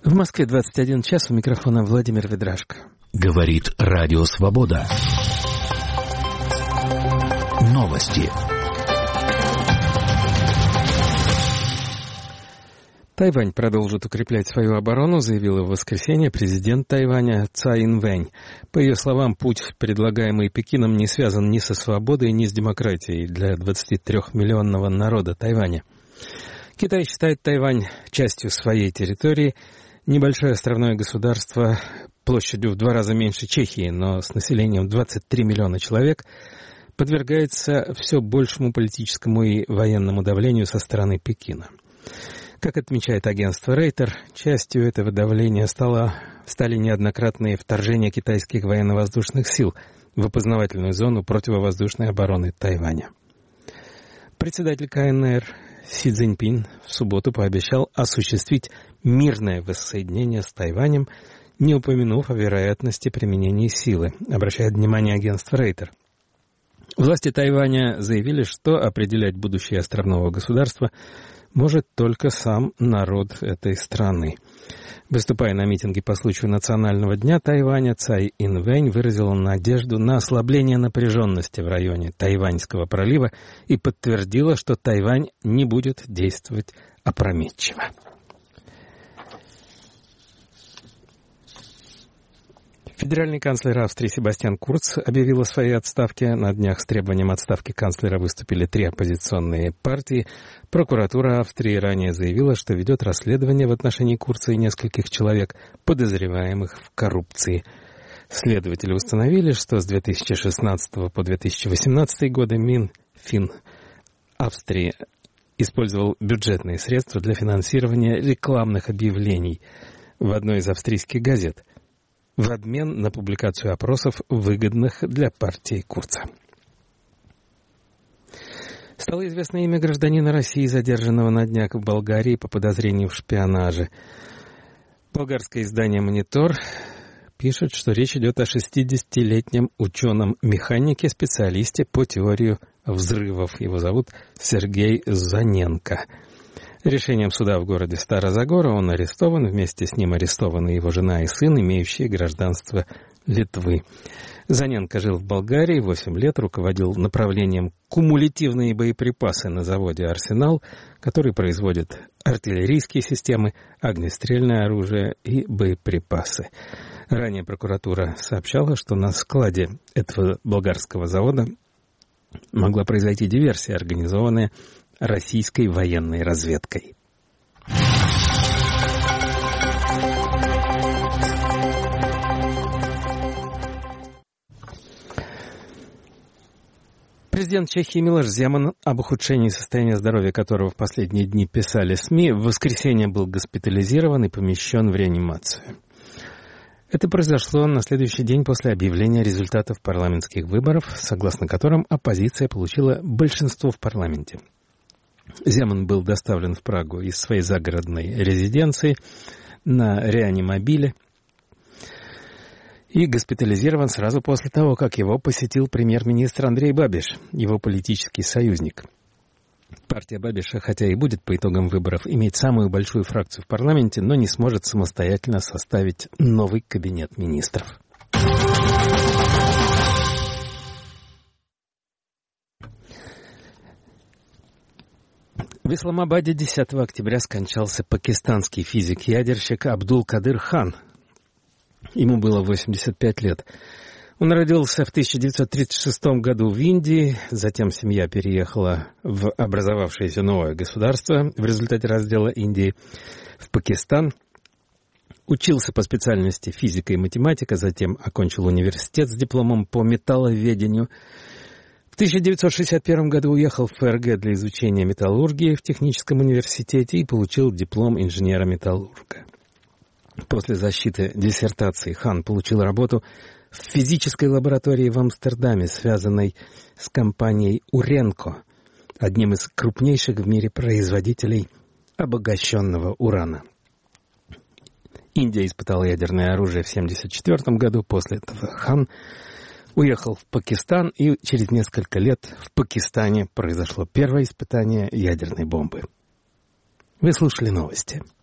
В Москве 21 час, у микрофона Владимир Ведрашко. Говорит Радио Свобода. Новости. Тайвань продолжит укреплять свою оборону, заявила в воскресенье президент Тайваня Цай Инвэнь. По ее словам, путь, предлагаемый Пекином, не связан ни со свободой, ни с демократией для 23-миллионного народа Тайваня. Китай считает Тайвань частью своей территории. Небольшое островное государство площадью в 2 раза меньше Чехии, но с населением 23 миллиона человек, подвергается все большему политическому и военному давлению со стороны Пекина. Как отмечает агентство Рейтер, частью этого давления стали неоднократные вторжения китайских военно-воздушных сил в опознавательную зону противовоздушной обороны Тайваня. Председатель КНР Си Цзиньпин в субботу пообещал осуществить мирное воссоединение с Тайванем, не упомянув о вероятности применения силы, обращает внимание агентство Рейтер. Власти Тайваня заявили, что определять будущее островного государства может только сам народ этой страны. Выступая на митинге по случаю Национального дня Тайваня, Цай Инвэнь выразила надежду на ослабление напряженности в районе Тайваньского пролива и подтвердила, что Тайвань не будет действовать опрометчиво. Федеральный канцлер Австрии Себастьян Курц объявил о своей отставке. На днях с требованием отставки канцлера выступили 3 оппозиционные партии. Прокуратура Австрии ранее заявила, что ведет расследование в отношении Курца и нескольких человек, подозреваемых в коррупции. Следователи установили, что с 2016 по 2018 годы Минфин Австрии использовал бюджетные средства для финансирования рекламных объявлений в одной из австрийских газет в обмен на публикацию опросов, выгодных для партии Курца. Стало известно имя гражданина России, задержанного на днях в Болгарии по подозрению в шпионаже. Болгарское издание «Монитор» пишет, что речь идет о 60-летнем ученом-механике, специалисте по теории взрывов. Его зовут Сергей Заненко. Решением суда в городе Стара-Загора он арестован. Вместе с ним арестованы его жена и сын, имеющие гражданство Литвы. Заненко жил в Болгарии 8 лет, руководил направлением кумулятивные боеприпасы на заводе «Арсенал», который производит артиллерийские системы, огнестрельное оружие и боеприпасы. Ранее прокуратура сообщала, что на складе этого болгарского завода могла произойти диверсия, организованная российской военной разведкой. Президент Чехии Милош Земан, об ухудшении состояния здоровья которого в последние дни писали СМИ, в воскресенье был госпитализирован и помещен в реанимацию. Это произошло на следующий день после объявления результатов парламентских выборов, согласно которым оппозиция получила большинство в парламенте. Земан был доставлен в Прагу из своей загородной резиденции на реанимобиле и госпитализирован сразу после того, как его посетил премьер-министр Андрей Бабиш, его политический союзник. Партия Бабиша, хотя и будет по итогам выборов иметь самую большую фракцию в парламенте, но не сможет самостоятельно составить новый кабинет министров. В Исламабаде 10 октября скончался пакистанский физик-ядерщик Абдул-Кадыр Хан. Ему было 85 лет. Он родился в 1936 году в Индии, затем семья переехала в образовавшееся новое государство в результате раздела Индии в Пакистан. Учился по специальности физика и математика, затем окончил университет с дипломом по металловедению. В 1961 году уехал в ФРГ для изучения металлургии в техническом университете и получил диплом инженера-металлурга. После защиты диссертации Хан получил работу в физической лаборатории в Амстердаме, связанной с компанией Уренко, одним из крупнейших в мире производителей обогащенного урана. Индия испытала ядерное оружие в 1974 году. После этого Хан уехал в Пакистан, и через несколько лет в Пакистане произошло первое испытание ядерной бомбы. Вы слушали новости.